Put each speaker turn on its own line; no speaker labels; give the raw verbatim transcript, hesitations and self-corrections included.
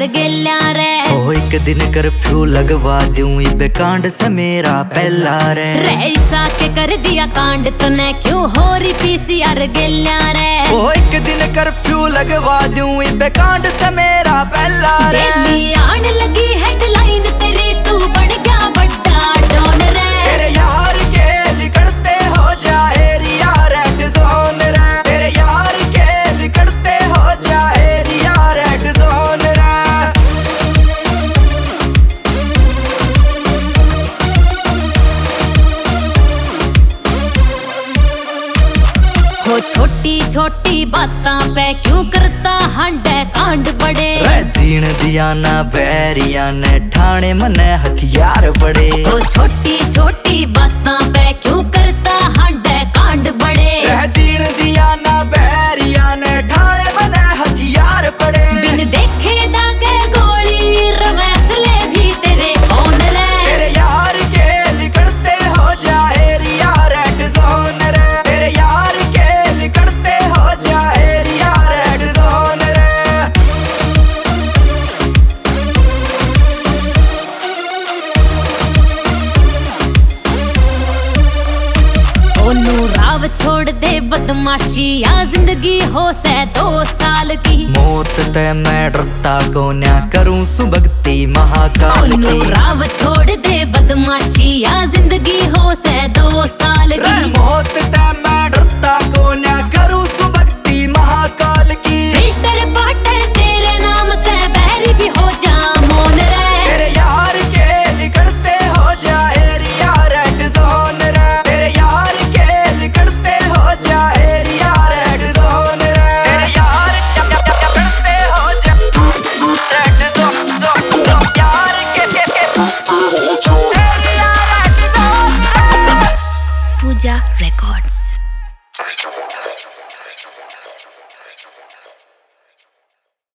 गेल्या रे।
ओ एक दिन कर्फ्यू लगवा दूं इबे कांड से मेरा पहला रे।
रईसा के कर दिया कांड तने क्यों हो रही पीसीआर गेल्या रे।
ओ एक दिन कर्फ्यू लगवा दूं इबे कांड से मेरा पहला रे।
दिल्ली आने लगी हेडलाइन तेरी तू बन गया बड़ा डॉन रे।
तेरे यार के लिखते हो जाए रिया रेड जोन रे। तेरे यार के लिखते हो जाए रिया रेड जोन रे।
हो छोटी छोटी बातां पे क्यों करता हांडे कांड बड़े।
जीण दिया ना बैरिया ने ठाणे मने हथियार बड़े।
हो छोटी छोटी बातां पे क्यों करता हांडे कांड बड़े।
जीण दिया ना बैरिया ने ठाणे मने हथियार बड़े।
बिन देखे दागे गोली रवैसले भी तेरे कौन रे।
तेरे यार के लिखते हो जाए रिया रेड जोन रे। तेरे यार के लिखते हो जाए रिया रेड जोन रे।
ओनू राव छोड़ दे बदमाशी या जिंदगी हो से दो साल की।
मौत ते मैं डरता को न्या करूं सुभगती महाकाल
ओनू
की।
राव छोड़ दे बदमाशी या जिंदगी हो से दो साल की।
मौत ते मैं डरता को न्या करूं सुभगती महाकाल की।
फिल्टर बाटे तेरे नाम ते बहरी भी हो जा मौन रे।
तेरे यार के लिखते हो जाए रिया रेड जोन रे। तेरे यार के लिखते हो जाए रिया रेड जोन रे। तेरे यार लिखते हो जाए रेड जोन जोन यार के के के रिया रेड जोन रे।
पूजा रिकॉर्ड्स।